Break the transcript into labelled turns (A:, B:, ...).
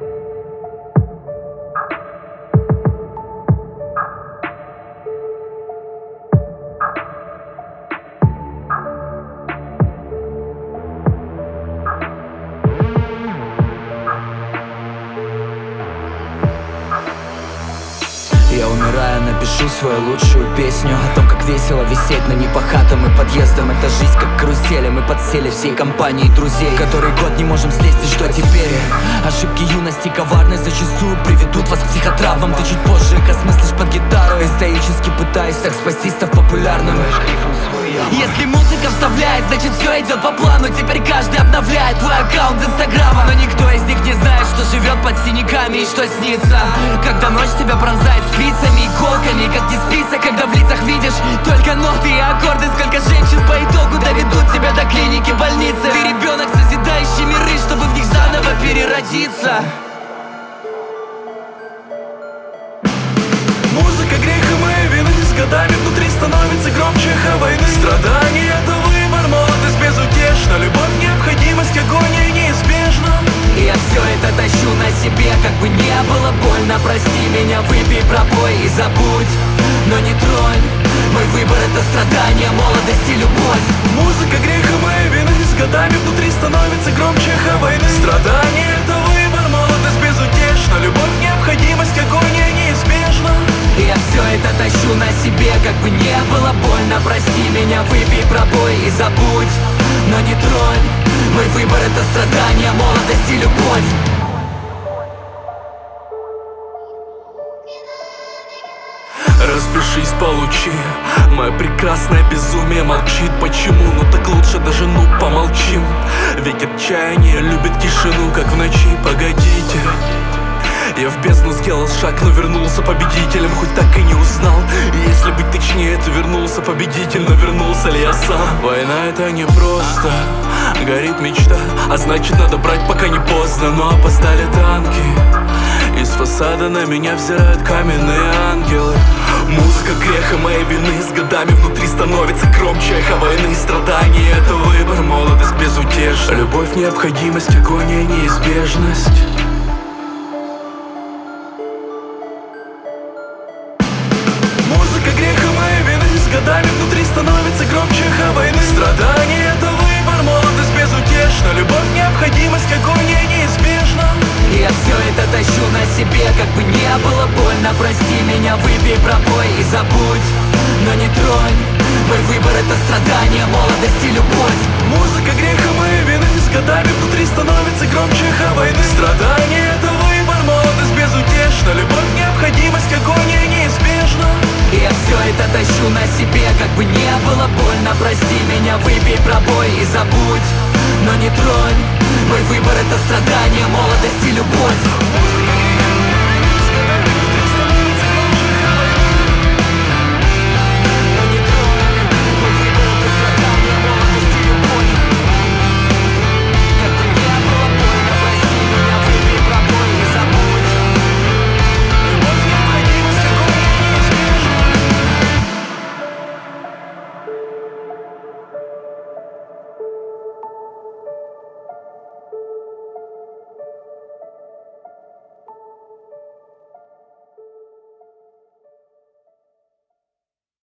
A: Я умираю, напишу свою лучшую песню о том, как весело висеть на непахатом и подъездом. Это жизнь как карусель, мы подсели всей компанией друзей, который год не можем слезть, и что теперь? Ошибки юности коварные зачастую приведут вас к психотравмам. Ты чуть позже их осмыслишь под гитару и стоически пытаясь так спасти, став популярным. Если музыка вставляет, значит все идет по плану. Теперь каждый обновляет твой аккаунт инстаграма, но никто из них не знает, что живет под синяками и что снится, когда ночь тебя пронзает спицами и колками. Как не спится, когда в лицах видишь только ноты и аккорды. Сколько женщин по итогу доведут тебя до клиники, больницы. Ты ребенок, созидающий миры, чтобы в них заново переродиться.
B: Музыка грех и мои вины с годами внутри становится громче эхо войны. Страдания — это выбор, молодость безутешна. Любовь — необходимость, агония неизбежна.
A: И я все это тащу на себе, как бы не было больно. Прости меня, выпей, пробой и забудь, но не тронь. Мой выбор — это страдания, молодость и любовь.
B: Музыка грех и мои вины с годами внутри становится громче эхо войны. Страдания — это выбор, молодость безутешна. Любовь — необходимость, агония неизбежна.
A: И я все это тащу на себе, как бы не было больно. Прости меня, выпей, пробой и забудь, но не тронь. Мой выбор — это страдания, молодость и любовь.
B: Распишись, получи. Мое прекрасное безумие молчит. Почему? Ну так лучше даже помолчим. Ведь отчаяние любит тишину, как в ночи. Погодите, я в бездну сделал шаг, но вернулся победителем, хоть так и не узнал. И если быть точнее, то вернулся победитель, но вернулся ли я сам? Война — это не просто, горит мечта, а значит надо брать, пока не поздно. Но опоздали танки, из фасада на меня взирают каменные ангелы. Музыка греха моей вины с годами внутри становится громче эхо войны. Страдания — это выбор, молодость безутешна. Любовь — необходимость, агония — неизбежность. Музыка греха моей вины с годами внутри становится громче эхо войны. Страдания — это выбор, молодость безутешна. Любовь — необходимость, агония неизбежна.
A: И я все это тащу на себе, как бы не было больно. Прости меня, выпей, пробой и забудь, но не тронь. Мой выбор — это страдания, молодость и любовь.
B: Музыка греха моей вины с годами внутри становится громче эхо войны. Страдания — это выбор, молодость безутешна. Любовь — необходимость, агония неизбежна.
A: И я все это тащу на себе, как бы не было больно. Прости меня, выпей, пробой и забудь, но не тронь. Мой выбор — это страдания, молодость и любовь.